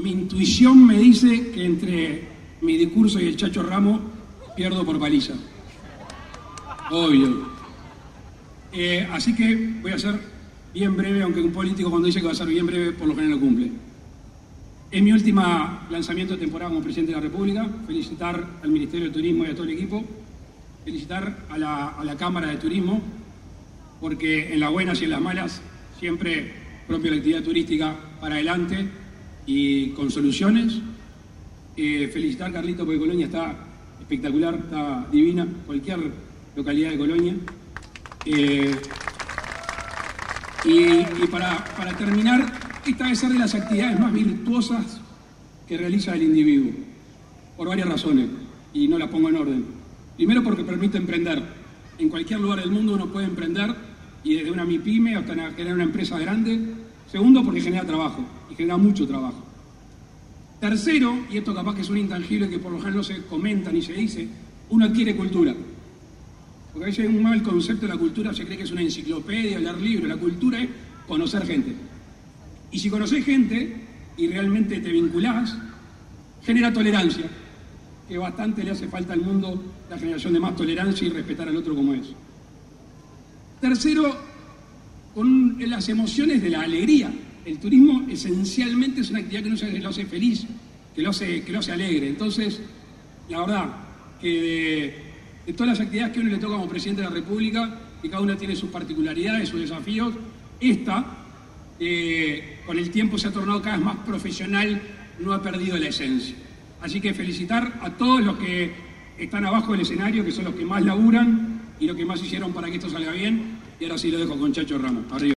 mi intuición me dice que entre mi discurso y el Chacho Ramos pierdo por paliza. Obvio. Así que voy a ser bien breve, aunque un político cuando dice que va a ser bien breve, por lo general lo cumple. Es mi último lanzamiento de temporada como presidente de la República. Felicitar al Ministerio de Turismo y a todo el equipo. Felicitar a la Cámara de Turismo, porque en las buenas y en las malas siempre propio la actividad turística para adelante y con soluciones. Felicitar a Carlito porque Colonia está espectacular, está divina, cualquier localidad de Colonia. Y para terminar, esta debe ser de las actividades más virtuosas que realiza el individuo, por varias razones, y no las pongo en orden. Primero, porque permite emprender. En cualquier lugar del mundo uno puede emprender, y desde una MIPYME hasta generar una empresa grande. Segundo, porque genera trabajo, y genera mucho trabajo. Tercero, y esto capaz que es un intangible que por lo general no se comenta ni se dice, uno adquiere cultura. Porque a veces hay un mal concepto de la cultura, se cree que es una enciclopedia, leer libros. La cultura es conocer gente. Y si conoces gente y realmente te vinculás, genera tolerancia, que bastante le hace falta al mundo, la generación de más tolerancia y respetar al otro como es. Tercero, con las emociones de la alegría. El turismo esencialmente es una actividad que lo hace feliz, que lo hace alegre. Entonces, la verdad, que de todas las actividades que a uno le toca como presidente de la República, y cada una tiene sus particularidades, sus desafíos, esta, con el tiempo se ha tornado cada vez más profesional, no ha perdido la esencia. Así que felicitar a todos los que están abajo del escenario, que son los que más laburan y los que más hicieron para que esto salga bien. Y ahora sí lo dejo con Chacho Ramos. Arriba.